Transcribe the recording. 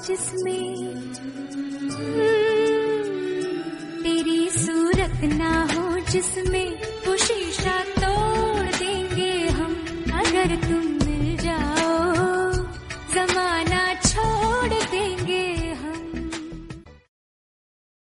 जिसमें तेरी सूरत ना हो, जिसमें वो शीशा तोड़ देंगे हम अगर तुम